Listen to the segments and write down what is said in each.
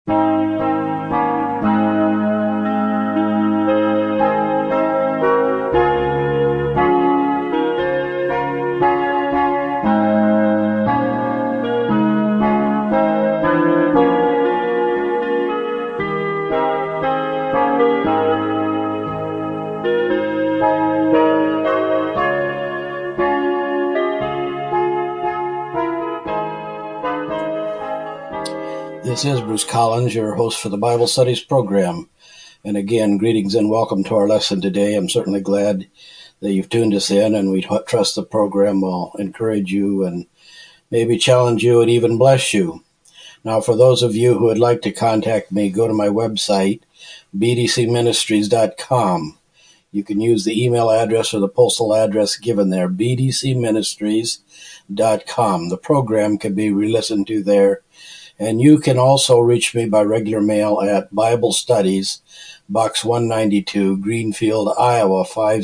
This is Bruce Collins, your host for the Bible Studies program. And again, greetings and welcome to our lesson today. I'm certainly glad that you've tuned us in, and we trust the program will encourage you and maybe challenge you and even bless you. Now, for those of you who would like to contact me, go to my website, bdcministries.com. You can use the email address or the postal address given there, bdcministries.com. The program can be re-listened to there. And you can also reach me by regular mail at Bible Studies, Box 192, Greenfield, Iowa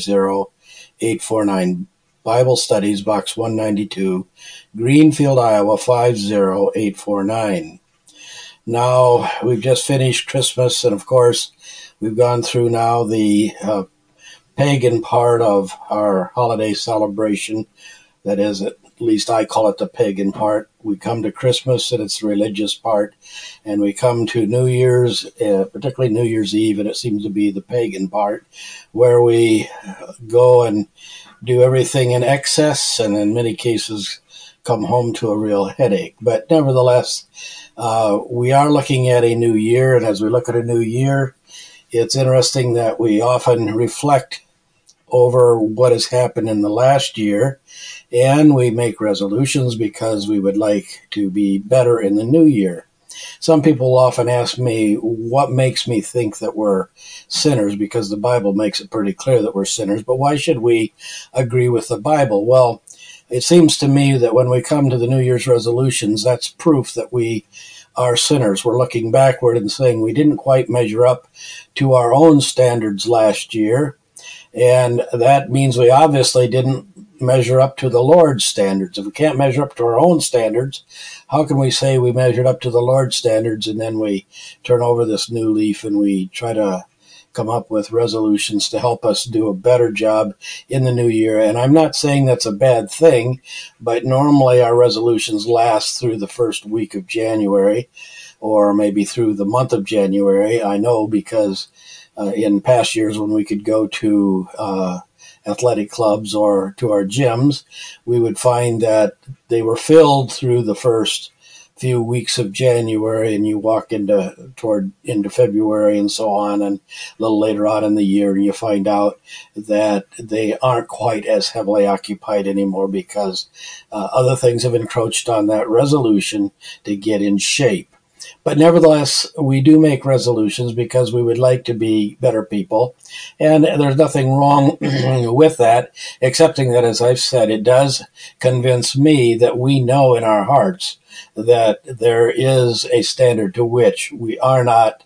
50849. Bible Studies, Box 192, Greenfield, Iowa 50849. Now, we've just finished Christmas, and of course, we've gone through now the pagan part of our holiday celebration. That is, at least I call it the pagan part. We come to Christmas, and it's the religious part, and we come to New Year's, particularly New Year's Eve, and it seems to be the pagan part, where we go and do everything in excess, and in many cases come home to a real headache. But nevertheless, we are looking at a new year, and as we look at a new year, it's interesting that we often reflect over what has happened in the last year, and we make resolutions because we would like to be better in the new year. Some people often ask me, what makes me think that we're sinners? Because the Bible makes it pretty clear that we're sinners, but why should we agree with the Bible? Well, it seems to me that when we come to the New Year's resolutions, that's proof that we are sinners. We're looking backward and saying we didn't quite measure up to our own standards last year, and that means we obviously didn't measure up to the Lord's standards. If we can't measure up to our own standards, how can we say we measured up to the Lord's standards and then we turn over this new leaf and we try to come up with resolutions to help us do a better job in the new year? And I'm not saying that's a bad thing, but normally our resolutions last through the first week of January, or maybe through the month of January. I know because in past years when we could go to athletic clubs or to our gyms, we would find that they were filled through the first few weeks of January, and you walk into February and so on, and a little later on in the year, and you find out that they aren't quite as heavily occupied anymore because other things have encroached on that resolution to get in shape. But nevertheless, we do make resolutions because we would like to be better people. And there's nothing wrong with that, excepting that, as I've said, it does convince me that we know in our hearts that there is a standard to which we are not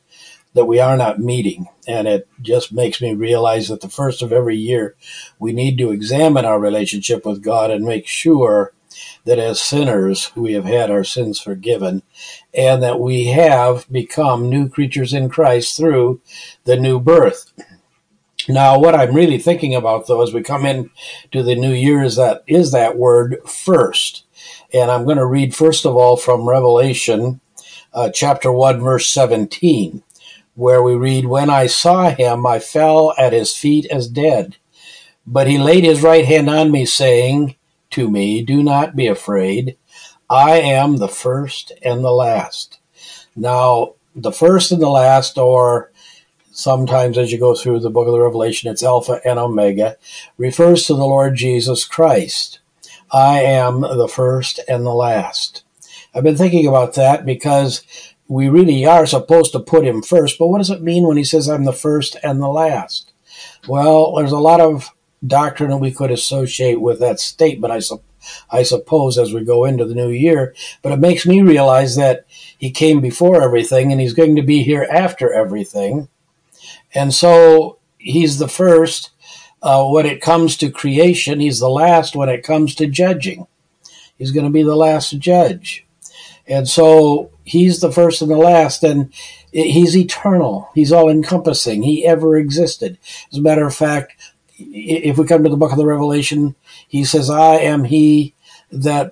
meeting. And it just makes me realize that the first of every year, we need to examine our relationship with God and make sure that as sinners, we have had our sins forgiven, and that we have become new creatures in Christ through the new birth. Now, what I'm really thinking about, though, as we come into the new year is that word first. And I'm going to read, first of all, from Revelation chapter 1, verse 17, where we read, "When I saw him, I fell at his feet as dead. But he laid his right hand on me, saying to me, 'Do not be afraid. I am the first and the last.'" Now, the first and the last, or sometimes as you go through the book of the Revelation, it's Alpha and Omega, refers to the Lord Jesus Christ. I am the first and the last. I've been thinking about that because we really are supposed to put him first, but what does it mean when he says I'm the first and the last? Well, there's a lot of doctrine that we could associate with that statement, I suppose, as we go into the new year, but it makes me realize that he came before everything and he's going to be here after everything. And so he's the first when it comes to creation. He's the last when it comes to judging. He's going to be the last judge. And so he's the first and the last, and he's eternal. He's all-encompassing. He ever existed. As a matter of fact, if we come to the book of the Revelation, he says, I am he that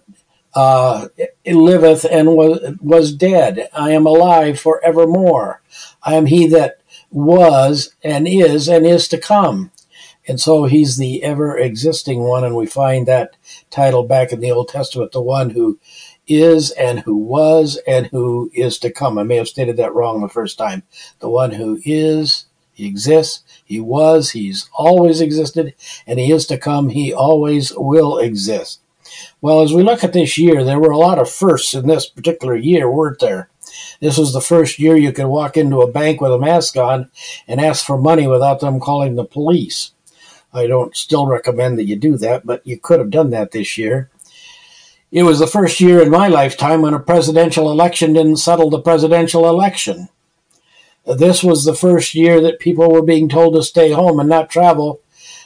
liveth and was dead. I am alive forevermore. I am he that was and is to come. And so he's the ever-existing one, and we find that title back in the Old Testament, the one who is and who was and who is to come. I may have stated that wrong the first time. The one who is, he exists, he was, he's always existed, and he is to come, he always will exist. Well, as we look at this year, there were a lot of firsts in this particular year, weren't there? This was the first year you could walk into a bank with a mask on and ask for money without them calling the police. I don't still recommend that you do that, but you could have done that this year. It was the first year in my lifetime when a presidential election didn't settle the presidential election. This was the first year that people were being told to stay home and not travel,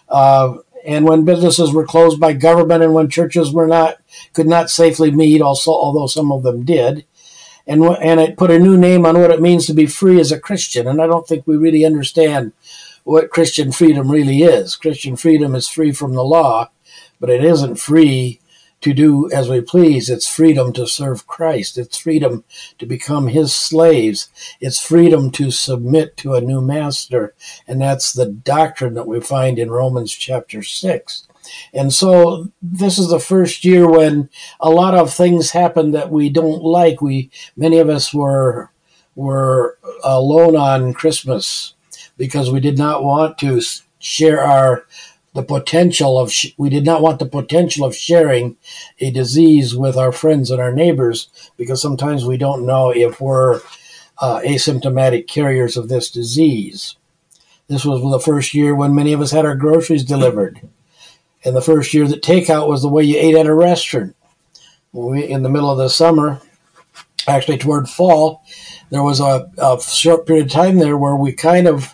and when businesses were closed by government and when churches could not safely meet, also, although some of them did. And it put a new name on what it means to be free as a Christian, and I don't think we really understand what Christian freedom really is. Christian freedom is free from the law, but it isn't free to do as we please. It's freedom to serve Christ. It's freedom to become his slaves. It's freedom to submit to a new master. And that's the doctrine that we find in Romans chapter 6. And so this is the first year when a lot of things happened that we don't like. Many of us were alone on Christmas because we did not want to share we did not want the potential of sharing a disease with our friends and our neighbors, because sometimes we don't know if we're asymptomatic carriers of this disease. This was the first year when many of us had our groceries delivered, and the first year that takeout was the way you ate at a restaurant. In the middle of the summer, actually toward fall, there was a short period of time there where we kind of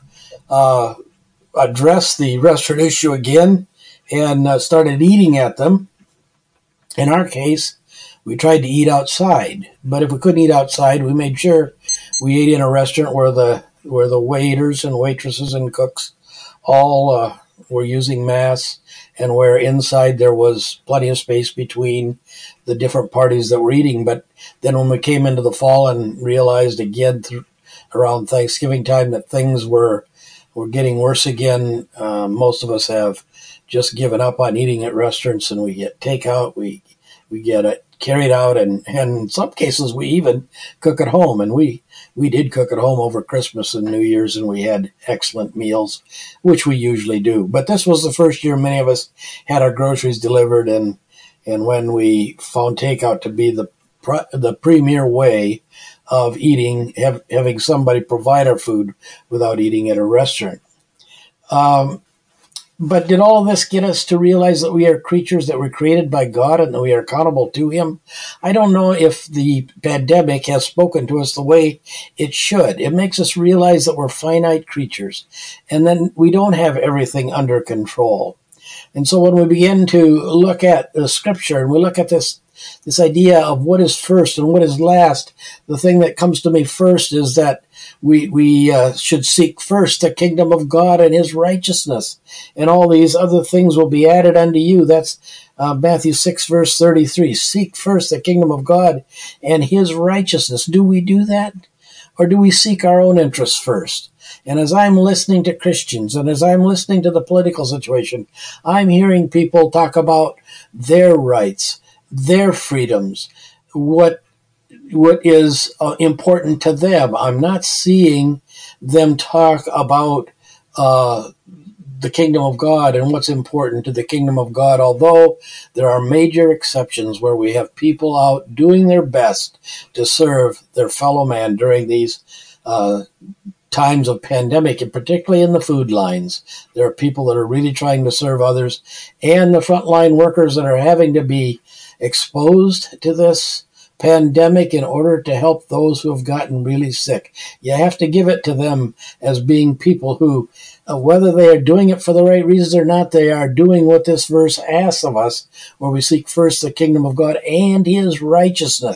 addressed the restaurant issue again and started eating at them. In our case, we tried to eat outside, but if we couldn't eat outside, we made sure we ate in a restaurant where the waiters and waitresses and cooks all were using masks, and where inside there was plenty of space between the different parties that were eating. But then when we came into the fall and realized again around Thanksgiving time that things were getting worse again, most of us have just given up on eating at restaurants, and we get takeout, we get it carried out, and in some cases we even cook at home. And we did cook at home over Christmas and New Year's, and we had excellent meals, which we usually do. But this was the first year many of us had our groceries delivered, and when we found takeout to be the premier way of eating, having somebody provide our food without eating at a restaurant. But did all of this get us to realize that we are creatures that were created by God and that we are accountable to him? I don't know if the pandemic has spoken to us the way it should. It makes us realize that we're finite creatures and then we don't have everything under control. And so when we begin to look at the scripture and we look at this idea of what is first and what is last, the thing that comes to me first is that we should seek first the kingdom of God and his righteousness, and all these other things will be added unto you. That's Matthew 6, verse 33. Seek first the kingdom of God and his righteousness. Do we do that? Or do we seek our own interests first? And as I'm listening to Christians and as I'm listening to the political situation, I'm hearing people talk about their rights, their freedoms, what is important to them. I'm not seeing them talk about the kingdom of God and what's important to the kingdom of God, although there are major exceptions where we have people out doing their best to serve their fellow man during these times of pandemic, and particularly in the food lines. There are people that are really trying to serve others, and the frontline workers that are having to be exposed to this pandemic in order to help those who have gotten really sick. You have to give it to them as being people who, whether they are doing it for the right reasons or not, they are doing what this verse asks of us, where we seek first the kingdom of God and his righteousness.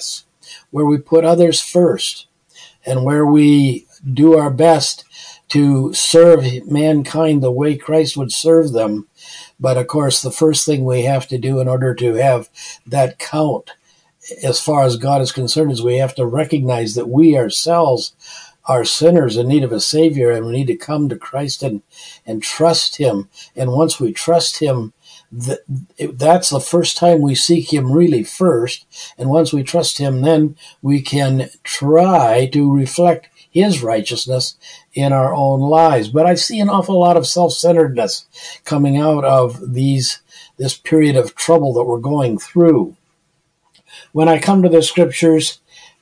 where we put others first and where we do our best to serve mankind the way Christ would serve them. But of course, the first thing we have to do in order to have that count as far as God is concerned is we have to recognize that we ourselves are sinners in need of a Savior, and we need to come to Christ and trust Him. And once we trust Him, that's the first time we seek Him really first. And once we trust Him, then we can try to reflect His righteousness in our own lives. But I see an awful lot of self-centeredness coming out of this period of trouble that we're going through. When I come to the scriptures,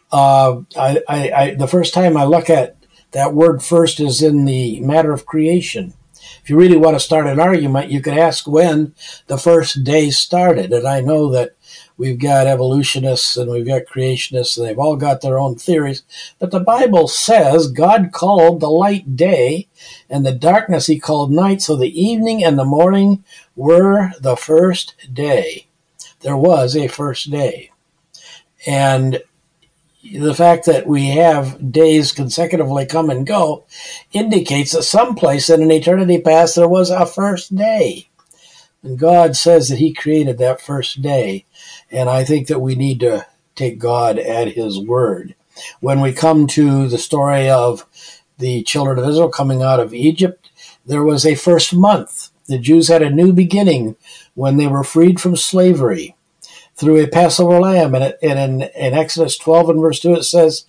the first time I look at that word first is in the matter of creation. If you really want to start an argument, you could ask when the first day started. And I know that we've got evolutionists and we've got creationists, and they've all got their own theories. But the Bible says God called the light day, and the darkness He called night. So the evening and the morning were the first day. There was a first day. And the fact that we have days consecutively come and go indicates that someplace in an eternity past there was a first day. And God says that He created that first day. And I think that we need to take God at His word. When we come to the story of the children of Israel coming out of Egypt, there was a first month. The Jews had a new beginning when they were freed from slavery through a Passover lamb. And in Exodus 12 and verse 2, it says,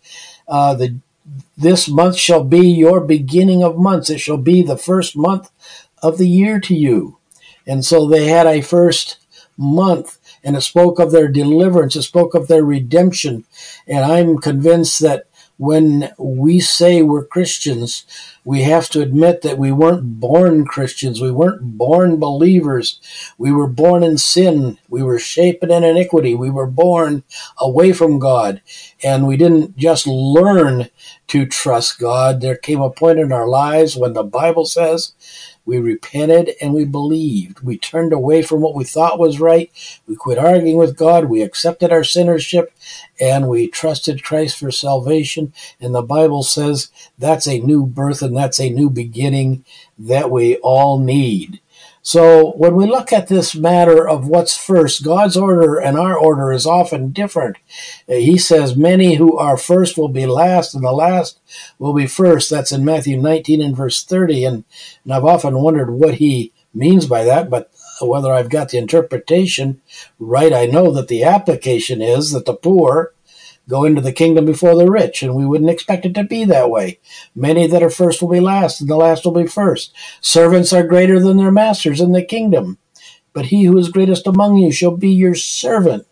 this month shall be your beginning of months. It shall be the first month of the year to you. And so they had a first month, and it spoke of their deliverance. It spoke of their redemption. And I'm convinced that when we say we're Christians, we have to admit that we weren't born Christians. We weren't born believers. We were born in sin. We were shapen in iniquity. We were born away from God. And we didn't just learn to trust God. There came a point in our lives when the Bible says we repented and we believed. We turned away from what we thought was right. We quit arguing with God. We accepted our sinnership and we trusted Christ for salvation. And the Bible says that's a new birth and that's a new beginning that we all need. So when we look at this matter of what's first, God's order and our order is often different. He says many who are first will be last and the last will be first. That's in Matthew 19 and verse 30. And I've often wondered what he means by that, but whether I've got the interpretation right, I know that the application is that the poor go into the kingdom before the rich, and we wouldn't expect it to be that way. Many that are first will be last, and the last will be first. Servants are greater than their masters in the kingdom, but he who is greatest among you shall be your servant.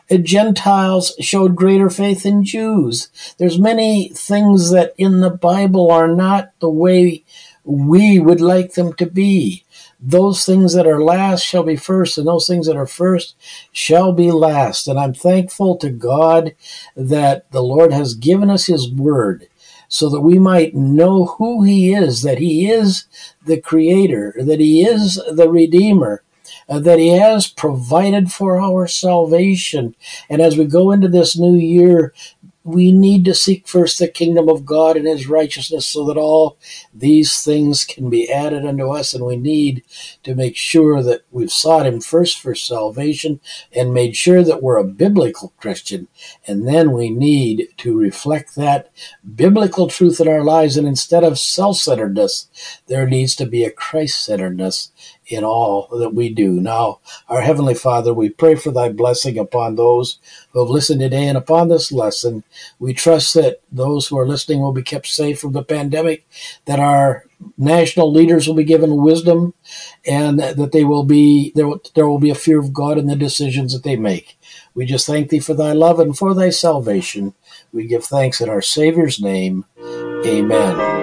Gentiles showed greater faith than Jews. There's many things that in the Bible are not the way we would like them to be. Those things that are last shall be first, and those things that are first shall be last. And I'm thankful to God that the Lord has given us His word so that we might know who He is, that He is the Creator, that He is the Redeemer, that He has provided for our salvation. And as we go into this new year, we need to seek first the kingdom of God and His righteousness so that all these things can be added unto us. And we need to make sure that we've sought Him first for salvation and made sure that we're a biblical Christian. And then we need to reflect that biblical truth in our lives. And instead of self-centeredness, there needs to be a Christ-centeredness in all that we do. Now, our Heavenly Father, we pray for Thy blessing upon those who have listened today and upon this lesson. We trust that those who are listening will be kept safe from the pandemic, that our national leaders will be given wisdom, and that there will be a fear of God in the decisions that they make. We just thank Thee for Thy love and for Thy salvation. We give thanks in our Savior's name. Amen.